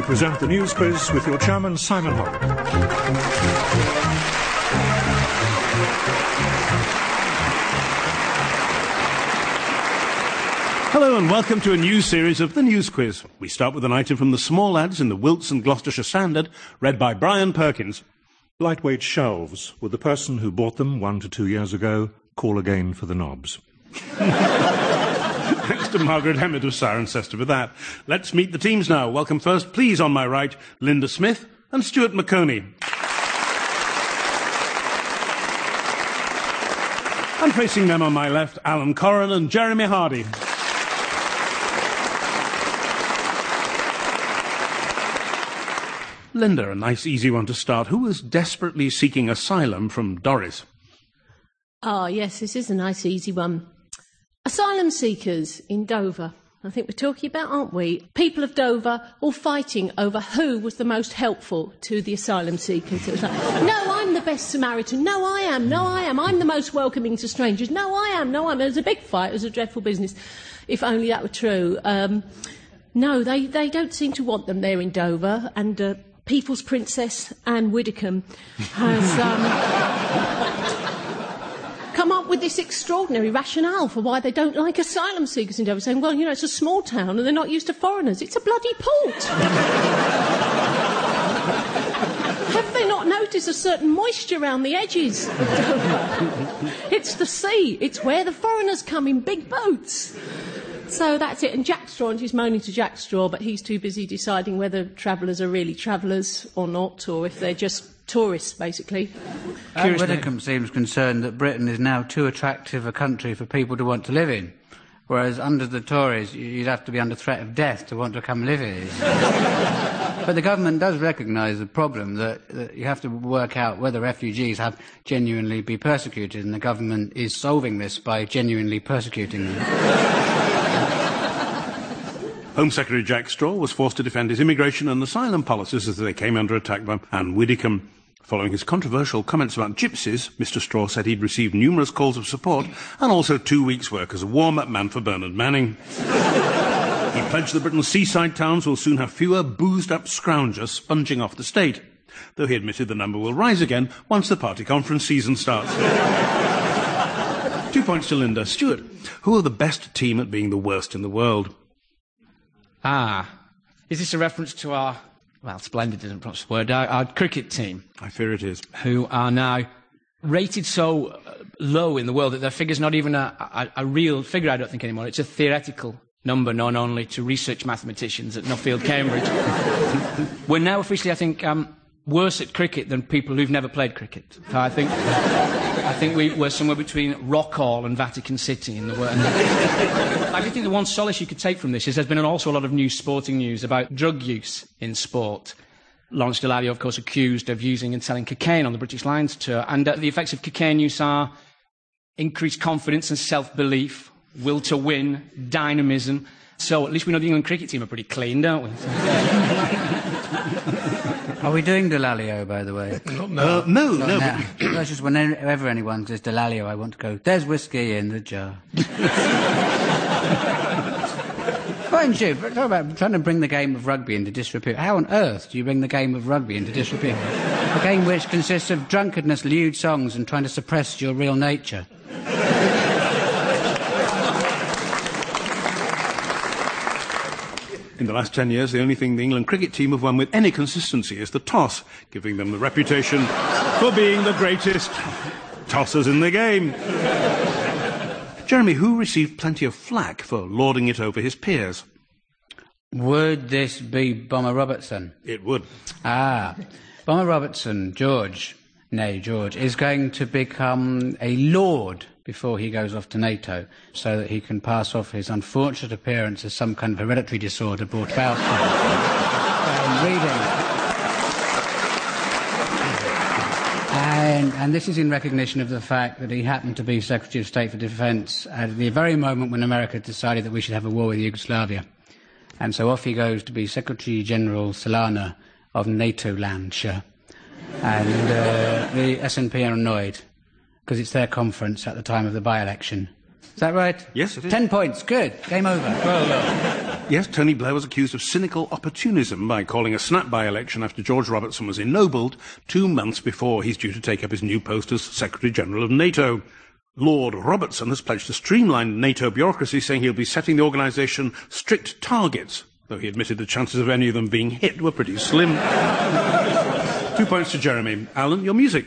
present the news quiz with your chairman, Simon Hock. Hello and welcome to a new series of The News Quiz. We start with an item from the small lads in the Wilts and Gloucestershire Standard, read by Brian Perkins. Lightweight shelves. Would the person who bought them 1 to 2 years ago call again for the knobs? Thanks to Margaret Hemmett of Cirencester for that. Let's meet the teams now. Welcome first, please, on my right, Linda Smith and Stuart McConey. And facing them on my left, Alan Corran and Jeremy Hardy. Linda, a nice easy one to start. Who was desperately seeking asylum from Doris? Ah, yes, this is a nice easy one. Asylum seekers in Dover. I think we're talking about, aren't we? People of Dover all fighting over who was the most helpful to the asylum seekers. It was like, no, I'm the best Samaritan. No, I am. No, I am. I'm the most welcoming to strangers. No, I am. No, I am. It was a big fight. It was a dreadful business. If only that were true. No, they don't seem to want them there in Dover. And People's Princess Anne Widdecombe has come up with this extraordinary rationale for why they don't like asylum seekers in Dover, saying, well, you know, it's a small town and they're not used to foreigners. It's a bloody port. Have they not noticed a certain moisture around the edges of Dover? It's the sea. It's where the foreigners come in big boats. So that's it. And Jack Straw, and she's moaning to Jack Straw, but he's too busy deciding whether travellers are really travellers or not, or if they're just tourists, basically. Widdecombe seems concerned that Britain is now too attractive a country for people to want to live in, whereas under the Tories you'd have to be under threat of death to want to come live here. But the government does recognise the problem that you have to work out whether refugees have genuinely been persecuted, and the government is solving this by genuinely persecuting them. Home Secretary Jack Straw was forced to defend his immigration and asylum policies as they came under attack by Anne Widdecombe. Following his controversial comments about gypsies, Mr Straw said he'd received numerous calls of support and also 2 weeks' work as a warm-up man for Bernard Manning. He pledged that Britain's seaside towns will soon have fewer boozed-up scroungers sponging off the state, though he admitted the number will rise again once the party conference season starts. 2 points to Linda. Stuart, who are the best team at being the worst in the world? Is this a reference to our, well, splendid isn't perhaps the word, our cricket team? I fear it is. Who are now rated so low in the world that their figure's not even a real figure, I don't think, anymore. It's a theoretical number known only to research mathematicians at Nuffield, Cambridge. We're now officially, I think, worse at cricket than people who've never played cricket. So I think we're somewhere between Rockhall and Vatican City in the world. I think the one solace you could take from this is there's been also a lot of new sporting news about drug use in sport. Lawrence Dallaglio, of course, accused of using and selling cocaine on the British Lions tour. And the effects of cocaine use are increased confidence and self-belief, will to win, dynamism. So at least we know the England cricket team are pretty clean, don't we? Are we doing Dallaglio, by the way? No. That's just whenever anyone says Dallaglio, I want to go, there's whiskey in the jar. Mind you, talk about trying to bring the game of rugby into disrepute. How on earth do you bring the game of rugby into disrepute? A game which consists of drunkenness, lewd songs, and trying to suppress your real nature. In the last 10 years, the only thing the England cricket team have won with any consistency is the toss, giving them the reputation for being the greatest tossers in the game. Jeremy, who received plenty of flack for lording it over his peers? Would this be Bomber Robertson? It would. Bomber Robertson, George, is going to become a lord before he goes off to NATO, so that he can pass off his unfortunate appearance as some kind of hereditary disorder brought about by reading. And this is in recognition of the fact that he happened to be Secretary of State for Defence at the very moment when America decided that we should have a war with Yugoslavia. And so off he goes to be Secretary-General Solana of NATO-Landshire. And the SNP are annoyed, because it's their conference at the time of the by-election. Is that right? Yes, it is. 10 points. Good. Game over. Well, Yes, Tony Blair was accused of cynical opportunism by calling a snap by-election after George Robertson was ennobled 2 months before he's due to take up his new post as Secretary-General of NATO. Lord Robertson has pledged to streamline NATO bureaucracy, saying he'll be setting the organisation strict targets, though he admitted the chances of any of them being hit were pretty slim. 2 points to Jeremy. Alan, your music.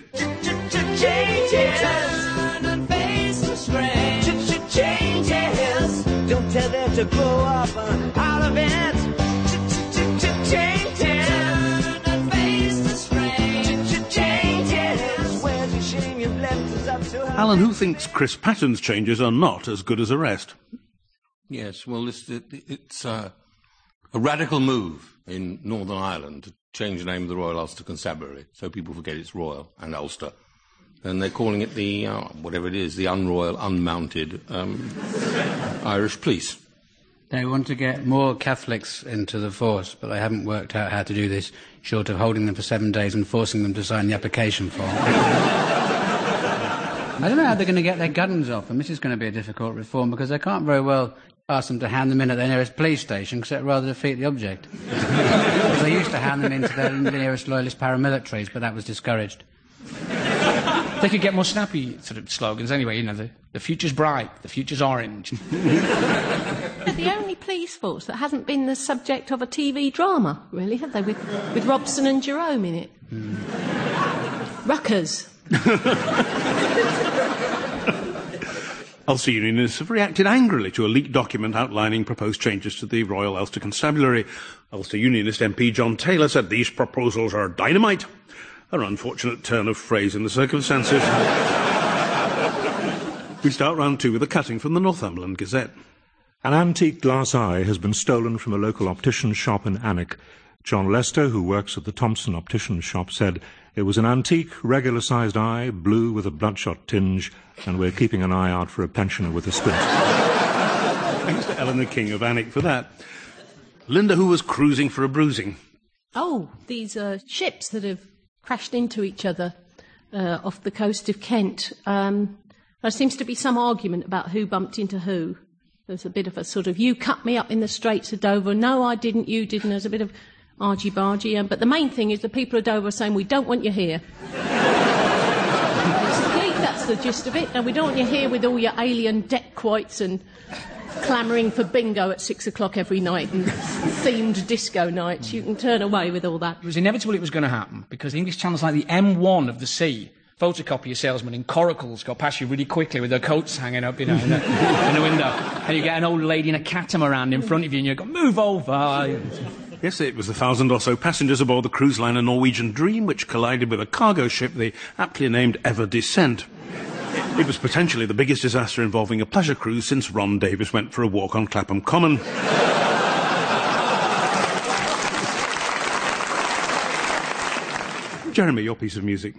Don't tell them to grow up out of it. Alan, who thinks Chris Patton's changes are not as good as the rest? Yes, well, it's a radical move in Northern Ireland to change the name of the Royal Ulster Constabulary, so people forget it's Royal and Ulster. And they're calling it the, whatever it is, the unroyal, unmounted Irish police. They want to get more Catholics into the force, but they haven't worked out how to do this, short of holding them for 7 days and forcing them to sign the application form. I don't know how they're going to get their guns off them. This is going to be a difficult reform, because they can't very well ask them to hand them in at their nearest police station, because it'd rather defeat the object. They used to hand them in to their nearest loyalist paramilitaries, but that was discouraged. They could get more snappy sort of slogans anyway, you know, the future's bright, the future's orange. They're the only police force that hasn't been the subject of a TV drama, really, have they, with Robson and Jerome in it? Ruckers. Ulster Unionists have reacted angrily to a leaked document outlining proposed changes to the Royal Ulster Constabulary. Ulster Unionist MP John Taylor said these proposals are dynamite. An unfortunate turn of phrase in the circumstances. We start round 2 with a cutting from the Northumberland Gazette. An antique glass eye has been stolen from a local optician's shop in Alnwick. John Lester, who works at the Thompson optician's shop, said it was an antique, regular-sized eye, blue with a bloodshot tinge, and we're keeping an eye out for a pensioner with a squint. Thanks to Eleanor King of Alnwick for that. Linda, who was cruising for a bruising. Oh, these ships that have crashed into each other off the coast of Kent. There seems to be some argument about who bumped into who. There's a bit of a sort of, you cut me up in the Straits of Dover. No, I didn't, you didn't. There's a bit of argy-bargy. But the main thing is the people of Dover are saying, we don't want you here. Basically, that's the gist of it. And we don't want you here with all your alien deck quoits and clamouring for bingo at 6 o'clock every night and themed disco nights. You can turn away with all that. It was inevitable it was going to happen, because English channels like the M1 of the sea, photocopier salesman in coracles go past you really quickly with their coats hanging up, you know, in the window. And you get an old lady in a catamaran in front of you and you go, move over. Yes, it was the 1,000 or so passengers aboard the cruise liner Norwegian Dream, which collided with a cargo ship, the aptly named Ever Descent. It was potentially the biggest disaster involving a pleasure cruise since Ron Davis went for a walk on Clapham Common. Jeremy, your piece of music.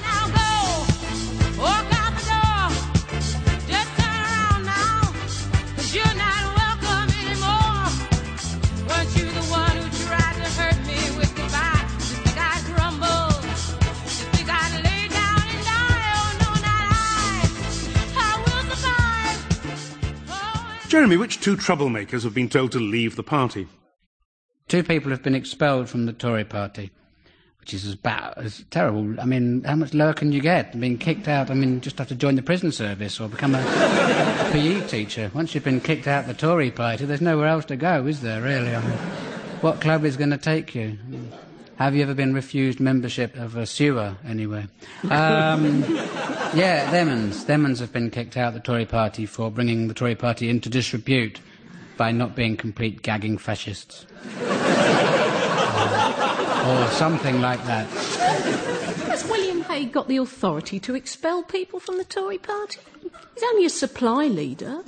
Jeremy, which 2 troublemakers have been told to leave the party? 2 people have been expelled from the Tory party, which is as bad, as terrible. I mean, how much lower can you get? Being kicked out, I mean, just have to join the prison service or become a PE teacher. Once you've been kicked out the Tory party, there's nowhere else to go, is there, really? I mean, what club is going to take you? Have you ever been refused membership of a sewer anywhere? Yeah, Themans have been kicked out of the Tory party for bringing the Tory party into disrepute by not being complete gagging fascists. Or something like that. Has William Hague got the authority to expel people from the Tory party? He's only a supply leader.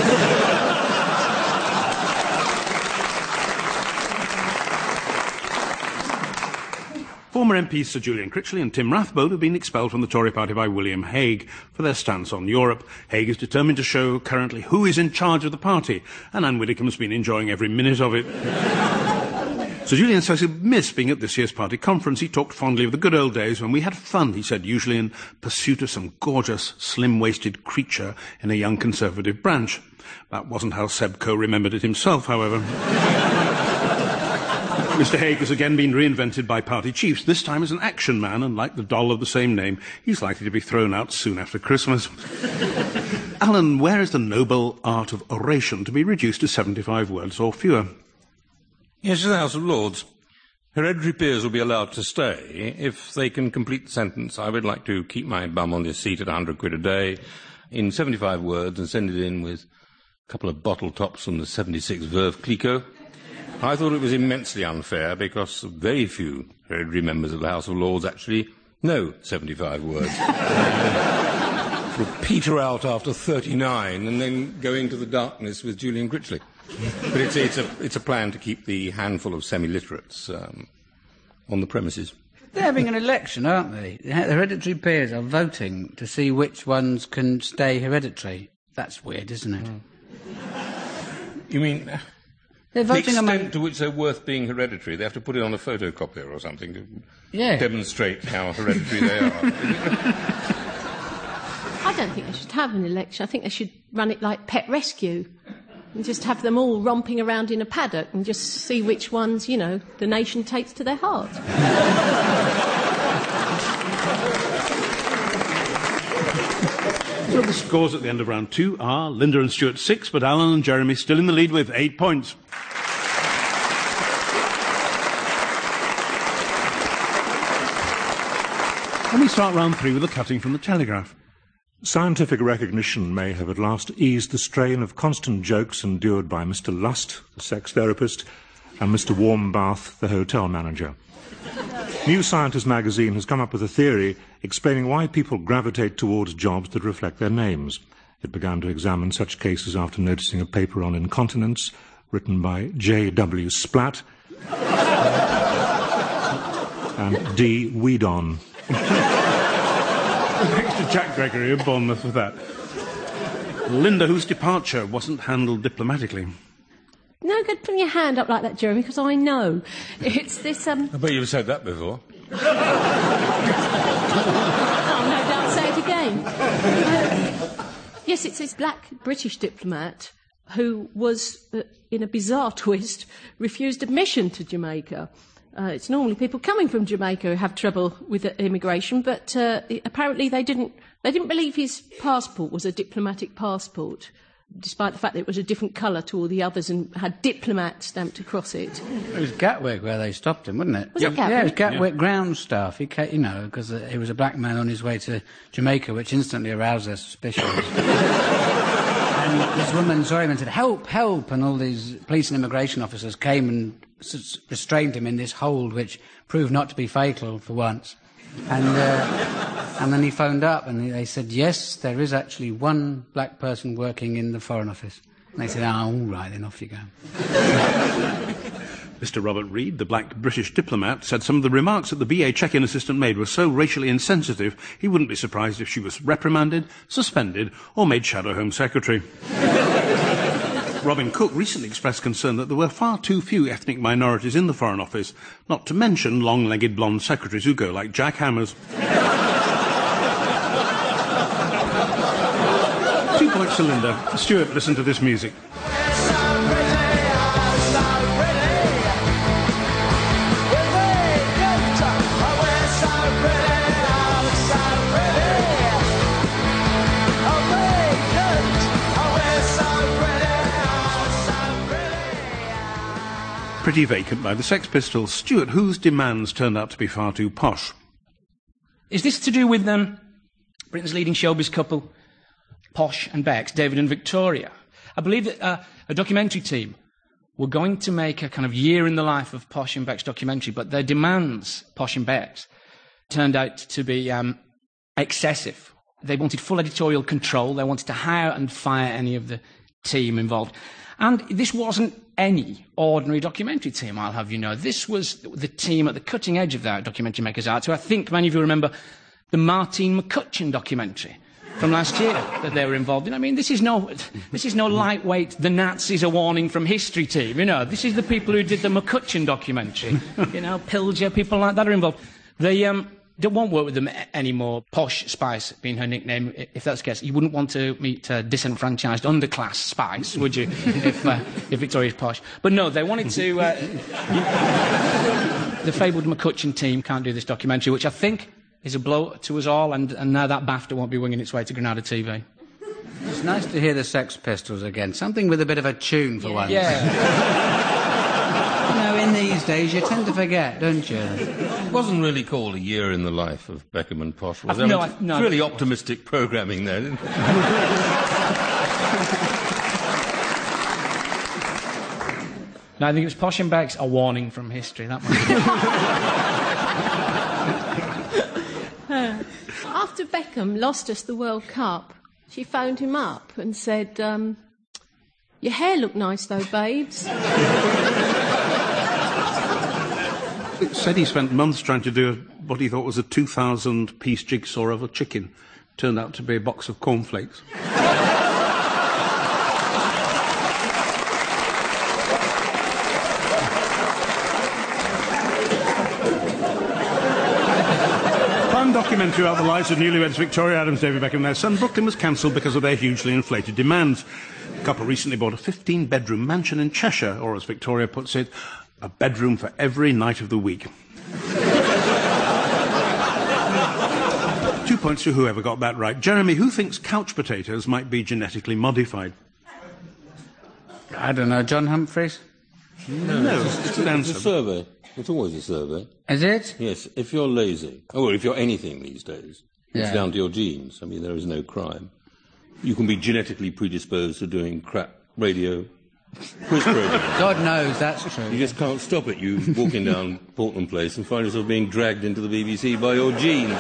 Former MPs Sir Julian Critchley and Tim Rathbone have been expelled from the Tory party by William Hague for their stance on Europe. Hague is determined to show currently who is in charge of the party, and Anne Widdecombe has been enjoying every minute of it. Sir Julian says he'll miss being at this year's party conference. He talked fondly of the good old days when we had fun, he said, usually in pursuit of some gorgeous, slim-waisted creature in a young Conservative branch. That wasn't how Seb Coe remembered it himself, however. Mr Hague has again been reinvented by party chiefs, this time as an action man, and like the doll of the same name, he's likely to be thrown out soon after Christmas. Alan, where is the noble art of oration to be reduced to 75 words or fewer? Yes, in the House of Lords. Hereditary peers will be allowed to stay if they can complete the sentence, I would like to keep my bum on this seat at £100 a day, in 75 words, and send it in with a couple of bottle tops from the 76 Veuve Clicquot. I thought it was immensely unfair because very few hereditary members of the House of Lords actually know 75 words. Sort of peter out after 39 and then go into the darkness with Julian Critchley. But it's a plan to keep the handful of semi-literates on the premises. They're having an election, aren't they? The hereditary peers are voting to see which ones can stay hereditary. That's weird, isn't it? You mean... They're voting the extent to which they're worth being hereditary, they have to put it on a photocopier or something to demonstrate how hereditary they are. I don't think they should have an election. I think they should run it like Pet Rescue and just have them all romping around in a paddock and just see which ones, the nation takes to their heart. So the scores at the end of round 2 are Linda and Stuart 6, but Alan and Jeremy still in the lead with 8 points. And we start round 3 with a cutting from the Telegraph. Scientific recognition may have at last eased the strain of constant jokes endured by Mr. Lust, the sex therapist, and Mr. Warmbath, the hotel manager. New Scientist magazine has come up with a theory explaining why people gravitate towards jobs that reflect their names. It began to examine such cases after noticing a paper on incontinence written by J.W. Splatt and D. Weedon. Thanks to Jack Gregory of Bournemouth for that. Linda, whose departure wasn't handled diplomatically. No good putting your hand up like that, Jeremy, because I know. It's this, I bet you've said that before. Oh, no doubt say it again. Yes, it's this black British diplomat who was, in a bizarre twist, refused admission to Jamaica. It's normally people coming from Jamaica who have trouble with immigration, but apparently they didn't believe his passport was a diplomatic passport, despite the fact that it was a different colour to all the others and had diplomat stamped across it. It was Gatwick where they stopped him, wasn't it? Was it Gatwick? Yeah, it was Gatwick ground staff. Because he was a black man on his way to Jamaica, which instantly aroused their suspicions. And this woman saw him and said, "Help, help!" And all these police and immigration officers came and restrained him in this hold, which proved not to be fatal for once. And then he phoned up and they said, yes, there is actually one black person working in the Foreign Office. And they said, all right, then off you go. Mr. Robert Reid, the black British diplomat, said some of the remarks that the BA check-in assistant made were so racially insensitive, he wouldn't be surprised if she was reprimanded, suspended, or made Shadow Home Secretary. Robin Cook recently expressed concern that there were far too few ethnic minorities in the Foreign Office, not to mention long-legged blonde secretaries who go like jackhammers. 2 points to Linda. Stuart, listen to this music. Pretty vacant by the Sex Pistols. Stuart, whose demands turned out to be far too posh? Is this to do with Britain's leading showbiz couple, Posh and Becks, David and Victoria? I believe that a documentary team were going to make a kind of year in the life of Posh and Becks documentary, but their demands, Posh and Becks, turned out to be excessive. They wanted full editorial control. They wanted to hire and fire any of the team involved. And this wasn't any ordinary documentary team, I'll have you know. This was the team at the cutting edge of that documentary makers' art. So I think many of you remember the Martine McCutcheon documentary, from last year that they were involved in. I mean, this is no lightweight, the Nazis are warning from history team, you know. This is the people who did the McCutcheon documentary. You know, Pilger, people like that are involved. They won't work with them anymore. Posh Spice being her nickname. If that's the case, you wouldn't want to meet disenfranchised underclass Spice, would you, if Victoria's posh? But no, they wanted to... the fabled McCutcheon team can't do this documentary, which I think is a blow to us all, and now that BAFTA won't be winging its way to Granada TV. It's nice to hear the Sex Pistols again. Something with a bit of a tune for once. Yeah. You know, in these days, you tend to forget, don't you? It wasn't really called A Year in the Life of Beckham and Posh, was it? No. It's really optimistic programming there, isn't it? No, I think it was Posh and Beck's A Warning from History, that one. After Beckham lost us the World Cup, she phoned him up and said, your hair looked nice though, babes. It said he spent months trying to do what he thought was a 2,000-piece jigsaw of a chicken. Turned out to be a box of cornflakes. Documentary about the lives of newlyweds Victoria Adams, David Beckham and their son Brooklyn was cancelled because of their hugely inflated demands. The couple recently bought a 15-bedroom mansion in Cheshire, or as Victoria puts it, a bedroom for every night of the week. 2 points to whoever got that right. Jeremy, who thinks couch potatoes might be genetically modified? I don't know, John Humphreys? No, it's an answer. It's a survey. It's always a survey. Is it? Yes, if you're lazy, or if you're anything these days, it's Yeah. down to your genes. I mean, there is no crime. You can be genetically predisposed to doing crap radio quiz programs. God knows that's true. You just can't stop it. You walking down Portland Place and find yourself being dragged into the BBC by your genes.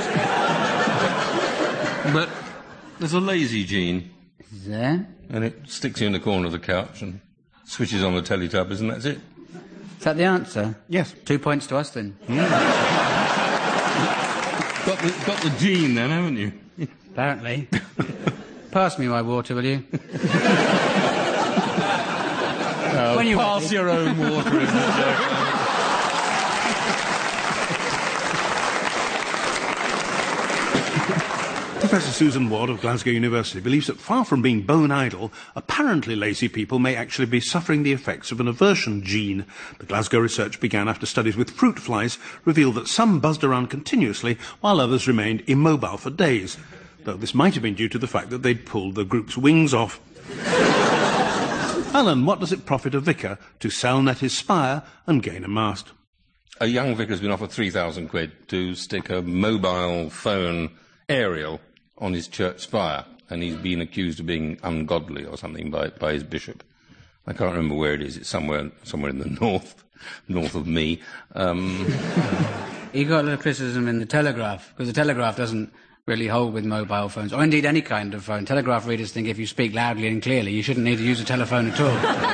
But there's a lazy gene. Is there? And it sticks you in the corner of the couch and switches on the Teletubbies, and that's it. Is that the answer? Yes. 2 points to us, then. Got the gene, then, haven't you? Apparently. Pass me my water, will you? When you Pass your own water, isn't it, Jack? Professor Susan Ward of Glasgow University believes that far from being bone idle, apparently lazy people may actually be suffering the effects of an aversion gene. The Glasgow research began after studies with fruit flies revealed that some buzzed around continuously while others remained immobile for days, though this might have been due to the fact that they'd pulled the group's wings off. Alan, what does it profit a vicar to sell net his spire and gain a mast? A young vicar's been offered £3,000 to stick a mobile phone aerial on his church spire, and he's been accused of being ungodly or something by his bishop. I can't remember where it is. It's somewhere in the north of me. He got a little criticism in the Telegraph, because the Telegraph doesn't really hold with mobile phones, or indeed any kind of phone. Telegraph readers think if you speak loudly and clearly, you shouldn't need to use a telephone at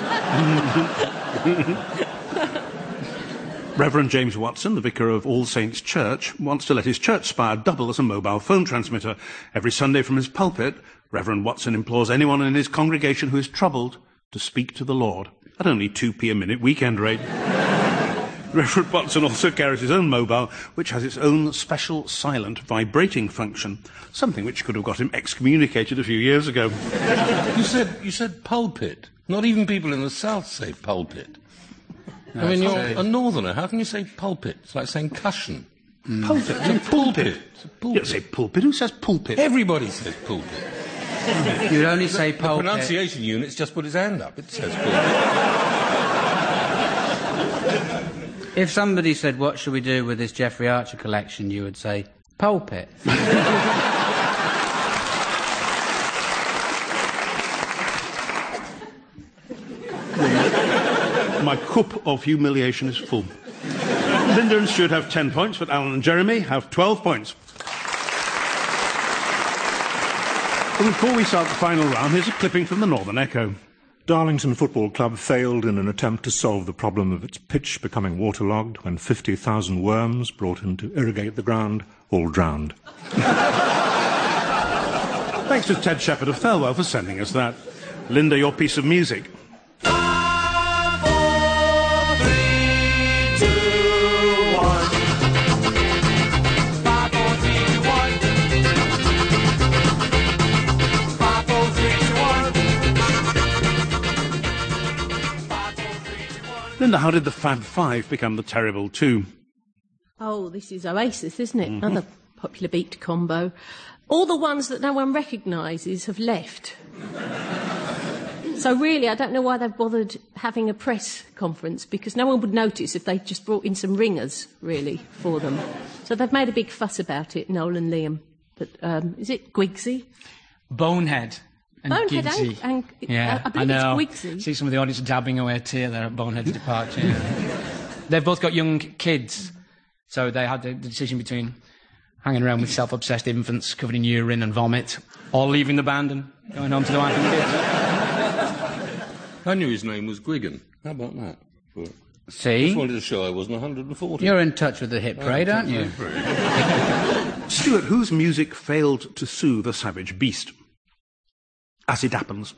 all. Reverend James Watson, the vicar of All Saints Church, wants to let his church spire double as a mobile phone transmitter. Every Sunday from his pulpit, Reverend Watson implores anyone in his congregation who is troubled to speak to the Lord at only 2p a minute weekend rate. Reverend Watson also carries his own mobile, which has its own special silent vibrating function, something which could have got him excommunicated a few years ago. You said pulpit. Not even people in the south say pulpit. No, I mean, you're a northerner. How can you say pulpit? It's like saying cushion. Pulpit? It's a pulpit. It's a You pulpit. don't say pulpit. Who says pulpit? Everybody says pulpit. You'd only say The pulpit. pronunciation unit's just put his hand up. It says pulpit. If somebody said, what should we do with this Jeffrey Archer collection, you would say, pulpit. My cup of humiliation is full. Linda and Stuart have 10 points, but Alan and Jeremy have 12 points. But before we start the final round, here's a clipping from the Northern Echo. Darlington Football Club failed in an attempt to solve the problem of its pitch becoming waterlogged when 50,000 worms brought in to irrigate the ground all drowned. Thanks to Ted Shepherd of Thelwell for sending us that. Linda, your piece of music. 5, 4, 3, 2, 1. 5, 4, 3, 2, 1. 5, 4, 3, 2, 1. Linda, how did the Fab Five become the Terrible Two? Oh, this is Oasis, isn't it? Another popular beat combo. All the ones that no one recognises have left. So really, I don't know why they've bothered having a press conference, because no one would notice if they just brought in some ringers, really, for them. So they've made a big fuss about it, Noel and Liam. But is it Gwigsy? Bonehead. And Bonehead Giggsy. and yeah, I believe know. it's Gwigsy. See some of the audience dabbing away a tear there at Bonehead's departure. Yeah. They've both got young kids, so they had the decision between hanging around with self-obsessed infants covered in urine and vomit, or leaving the band and going home to the wife and kids. I knew his name was Gwiggan. How about that? But See? just wanted to show I wasn't 140. You're in touch with the hit parade, aren't you? Stuart, whose music failed to soothe a savage beast? As it happens.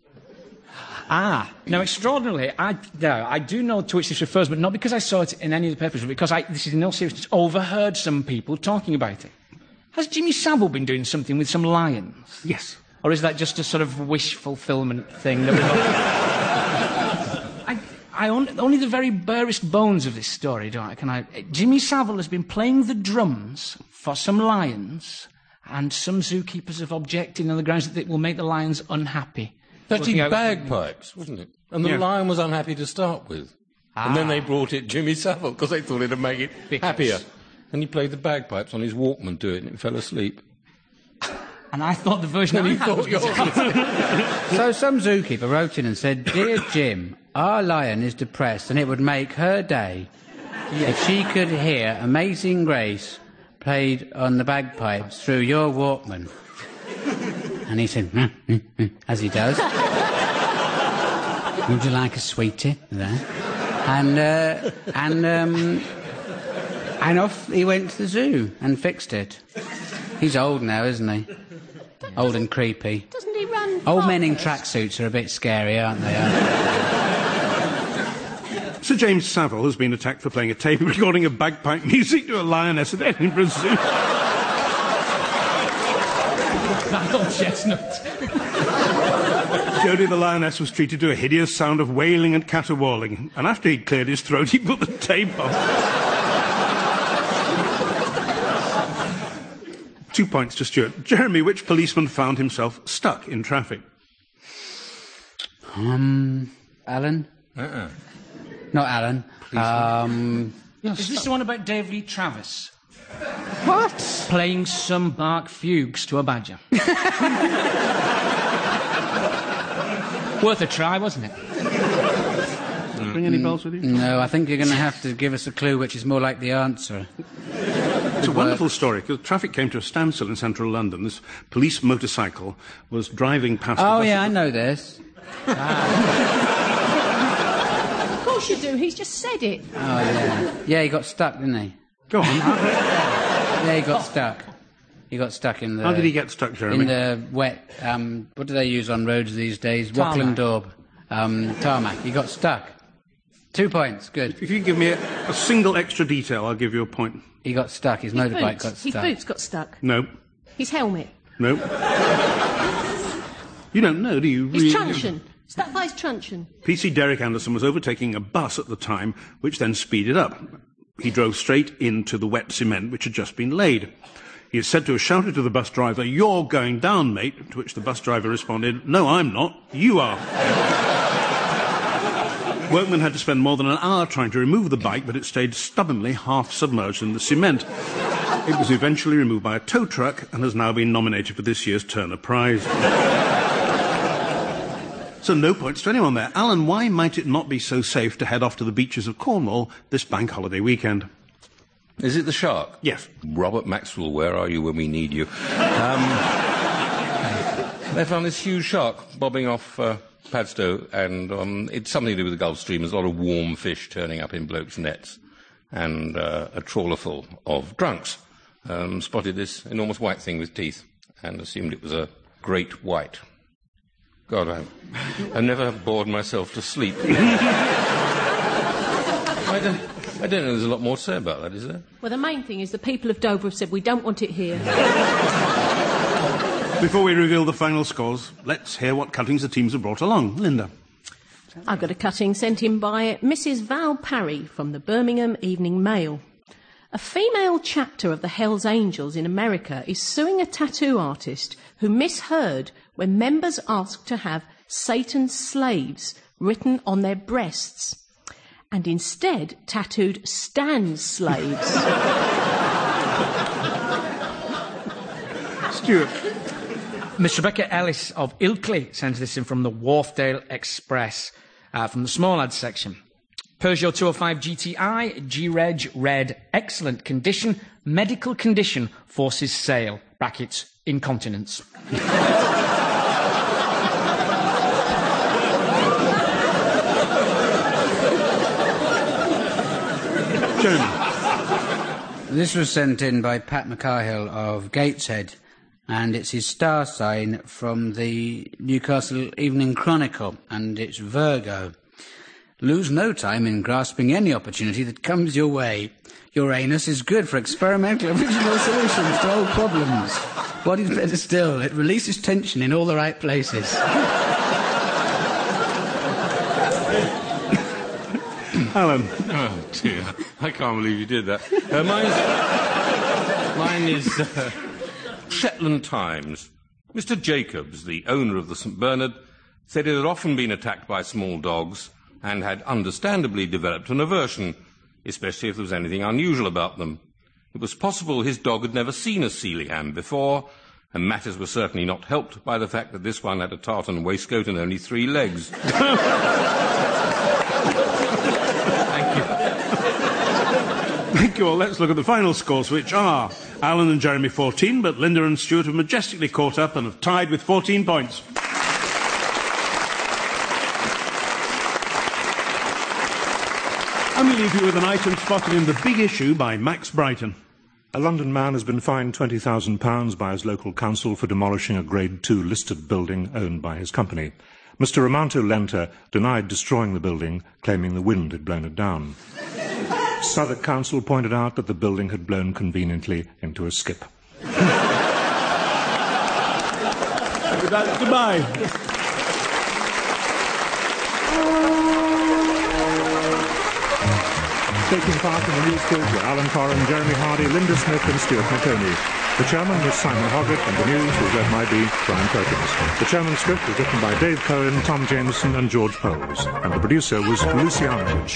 Now, extraordinarily, I do know to which this refers, but not because I saw it in any of the papers, but because this is in all seriousness, overheard some people talking about it. Has Jimmy Savile been doing something with some lions? Yes. Or is that just a sort of wish fulfillment thing that I only the very barest bones of this story, don't I? Jimmy Savile has been playing the drums for some lions, and some zookeepers have objected on the grounds that it will make the lions unhappy. Actually, bagpipes, wasn't it? And the lion was unhappy to start with. And then they brought it Jimmy Savile because they thought it'd make it happier. And he played the bagpipes on his Walkman to it and it fell asleep. And I thought the version I had was So some zookeeper wrote in and said, "Dear Jim, our lion is depressed and it would make her day if she could hear Amazing Grace played on the bagpipes through your Walkman." And he said, as he does. "Would you like a sweetie?" There. And off he went to the zoo and fixed it. He's old now, isn't he? Old and creepy. Doesn't he run? Old men in tracksuits are a bit scary, aren't they? Sir James Savile has been attacked for playing a tape recording of bagpipe music to a lioness at Edinburgh Zoo. That old chestnut. Jodie the lioness was treated to a hideous sound of wailing and caterwauling, and after he'd cleared his throat, he put the tape on. 2 points to Stuart. Jeremy, which policeman found himself stuck in traffic? Alan? Not Alan. Is this the one about Dave Lee Travis? What? Playing some bark fugues to a badger. Worth a try, wasn't it? Ring any bells with you? No, I think you're going to have to give us a clue which is more like the answer. It's a wonderful story, because traffic came to a standstill in central London. This police motorcycle was driving past... Oh, yeah, I know this. Of course you do, he's just said it. Oh, yeah. Yeah, he got stuck, didn't he? Go on. Yeah, he got stuck. He got stuck in the... How did he get stuck, Jeremy? In the wet... what do they use on roads these days? Wattle and daub. Tarmac. He got stuck. 2 points, good. If you give me a single extra detail, I'll give you a point. He got stuck. His motorbike got His stuck. boots got stuck. No. His helmet. No. You don't know, do you? His truncheon. Stuck by his truncheon. PC Derek Anderson was overtaking a bus at the time, which then speeded up. He drove straight into the wet cement which had just been laid. He is said to have shouted to the bus driver, "You're going down, mate," to which the bus driver responded, "No, I'm not. You are." Workmen had to spend more than an hour trying to remove the bike, but it stayed stubbornly half submerged in the cement. It was eventually removed by a tow truck and has now been nominated for this year's Turner Prize. So no points to anyone there. Alan, why might it not be so safe to head off to the beaches of Cornwall this bank holiday weekend? Is it the shark? Yes. Robert Maxwell, where are you when we need you? They found this huge shark bobbing off Padstow, and it's something to do with the Gulf Stream. There's a lot of warm fish turning up in blokes' nets, and a trawler full of drunks spotted this enormous white thing with teeth and assumed it was a great white. God, I never have bored myself to sleep. I don't know, there's a lot more to say about that, is there? Well, the main thing is the people of Dover have said we don't want it here. Before we reveal the final scores, let's hear what cuttings the teams have brought along. Linda. I've got a cutting sent in by Mrs. Val Parry from the Birmingham Evening Mail. A female chapter of the Hells Angels in America is suing a tattoo artist who misheard when members asked to have Satan's slaves written on their breasts and instead tattooed Stan's slaves. Stuart. Miss Rebecca Ellis of Ilkley sends this in from the Wharfdale Express, from the small ads section. Peugeot 205 GTI, G-Reg, red, excellent condition, medical condition, forces sale, brackets, incontinence. Jeremy. This was sent in by Pat McCarhill of Gateshead, and it's his star sign from the Newcastle Evening Chronicle, and it's Virgo. Lose no time in grasping any opportunity that comes your way. Your anus is good for experimental original solutions to old problems. What is better still, it releases tension in all the right places. Alan. Oh, dear. I can't believe you did that. Mine is Shetland Times. Mr. Jacobs, the owner of the St. Bernard, said it had often been attacked by small dogs and had understandably developed an aversion, especially if there was anything unusual about them. It was possible his dog had never seen a Sealyham before, and matters were certainly not helped by the fact that this one had a tartan waistcoat and only 3 legs. Thank you all. Let's look at the final scores, which are Alan and Jeremy 14, but Linda and Stuart have majestically caught up and have tied with 14 points. And we leave you with an item spotted in The Big Issue by Max Brighton. A London man has been fined £20,000 by his local council for demolishing a Grade 2 listed building owned by his company. Mr. Ramanto Lenta denied destroying the building, claiming the wind had blown it down. Southwark Council pointed out that the building had blown conveniently into a skip. With that, goodbye. Taking part in the news quiz were Alan Corran, Jeremy Hardy, Linda Smith and Stuart Maconey. The chairman was Simon Hoggett and the news was read by me, Brian Perkins. The chairman's script was written by Dave Cohen, Tom Jameson and George Poles. And the producer was Lucy Armitage.